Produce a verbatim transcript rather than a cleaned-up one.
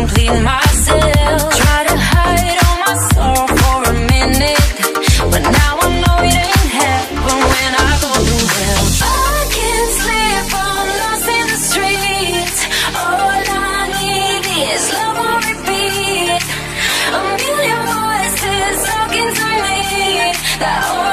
complete myself. Try to hide all my sorrow for a minute, but now I know it ain't heaven when I go through hell. I can't sleep, I'm lost in the streets. All I need is love on repeat. A million voices talking to me that